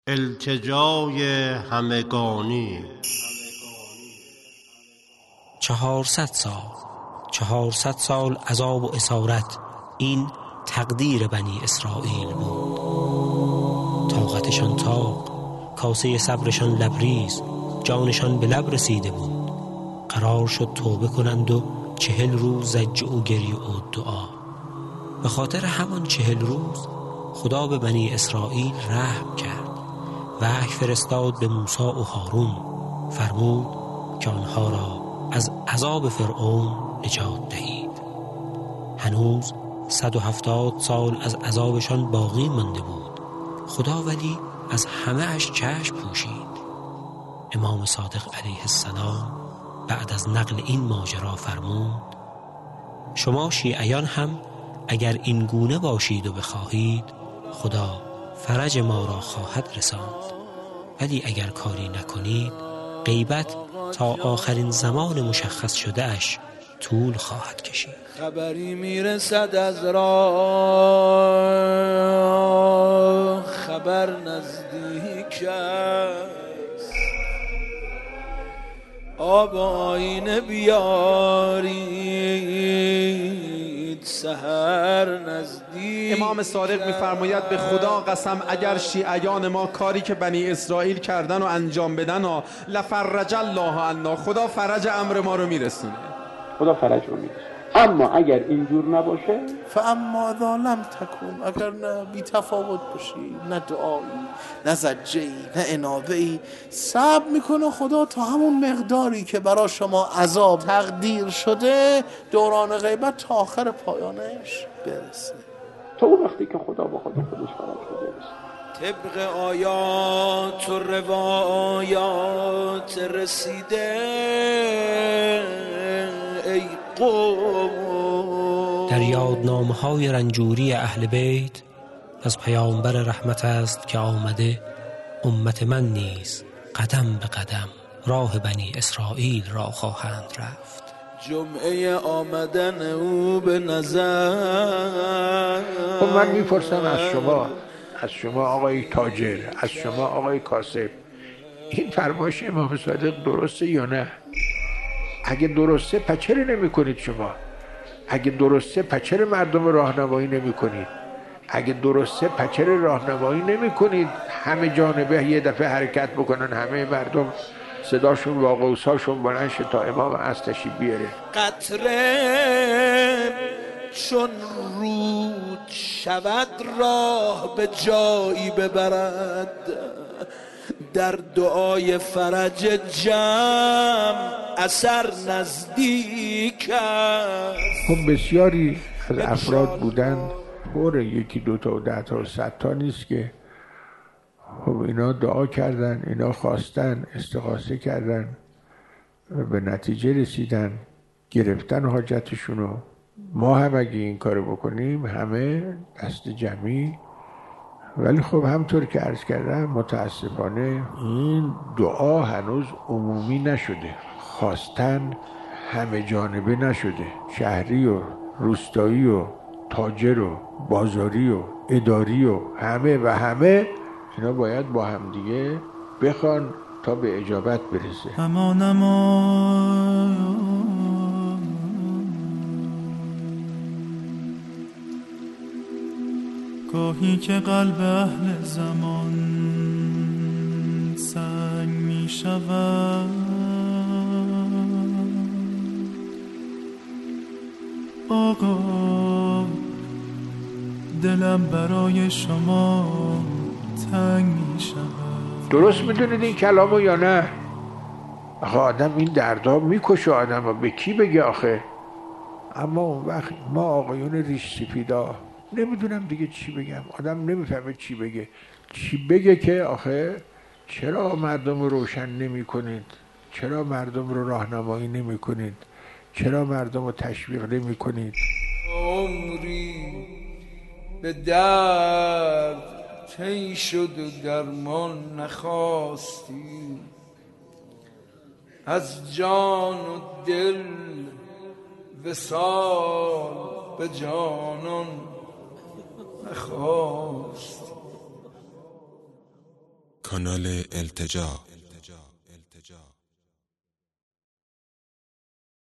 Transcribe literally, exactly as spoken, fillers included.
التجای همگانی. چهارصد سال چهارصد سال عذاب و اسارت، این تقدیر بنی اسرائیل بود. طاقتشان طاق، کاسه صبرشان لبریز، جانشان به لب رسیده بود. قرار شد توبه کنند و چهل روز زجر و گریه و دعا. به خاطر همان چهل روز خدا به بنی اسرائیل رحم کرد. وحی فرستاد به موسی و هارون، فرمود که آنها را از عذاب فرعون نجات دهید. هنوز صد و هفتاد سال از عذابشان باقی مانده بود. خدا ولی از همه اش چشم پوشید. امام صادق علیه السلام بعد از نقل این ماجرا فرمود: شما شیعیان هم اگر این گونه باشید و بخواهید، خدا فرج ما را خواهد رساند، ولی اگر کاری نکنید غیبت تا آخرین زمان مشخص شده اش طول خواهد کشید. خبری میرسد از راه، خبر نزدیک است، آب آینه بیارید، سحر نزدیک. امام صادق میفرماید به خدا قسم اگر شیعیان ما کاری که بنی اسرائیل کردن و انجام بدن ها لفرج الله عنا، خدا فرج امر ما رو میرسونه، خدا فرج رو میرسونه. اما اگر اینجور نباشه، فاما ذا لم تکن، اگر نه بی تفاوت باشی، نه دعایی، نه زجه‌ای، نه انابه‌ای، صبر میکنه خدا تا همون مقداری که برای شما عذاب تقدیر شده دوران غیبت تا آخر پایانش برسه، تا اون وقتی که خدا با خود خودش فرج بده برسه. طبق آیات و روایات رسیده ای قوم. در یادنامه‌های رنجوری اهل بیت از پیامبر رحمت است که آمده امت من نیز قدم به قدم راه بنی اسرائیل را خواهند رفت. جمعه آمدن او به نظر. خب من میپرسم از شما از شما آقای تاجر، از شما آقای کاسب، این فرمایش امام صادق درسته یا نه؟ اگه درسته پس چرا نمی کنید شما؟ اگه درسته پس چرا مردم راهنمایی نمی کنید؟ اگه درسته پس چرا راهنمایی نمی کنید همه جانبه یه دفعه حرکت بکنن، همه مردم صداشون با قوساشون بلند شه تا امام از تشریف بیاره؟ قطره چون رود شود راه به جایی ببرد، در دعای فرج جمع اثر نزدیک است. خب بسیاری از افراد بودن، پر یکی دوتا و ده تا و صد تا نیست که خب اینا دعا کردن، اینا خواستن، استغاثه کردن و به نتیجه رسیدن، گرفتن حاجتشونو. ما هم اگه این کارو بکنیم همه دست جمعی. ولی خب همطور که عرض کردم متاسفانه این دعا هنوز عمومی نشده، خواستن همه جانبه نشده، شهری و روستایی و تاجر و بازاری و اداری و همه و همه اینا باید با هم دیگه بخوان تا به اجابت برسه. اما نما گاهی که قلب اهل زمان سنگ می شود، آقا دلم برای شما تنگ می شود. درست میدونید این کلامو یا نه؟ آخه آدم این دردا میکشه آدم ها، به کی بگه آخه؟ اما اون وقت ما آقایون ریش سفیدا نمیدونم دیگه چی بگم، آدم نمیفهمه چی بگه. چی بگه که آخه چرا مردم رو روشن نمی کنید؟ چرا مردم رو راهنمایی نمی کنید؟ چرا مردم رو تشویق نمی کنید؟ عمری به درد طی شد و درمان نخواستی، از جان و دل وصال به جانان نخواست. کانال التجا.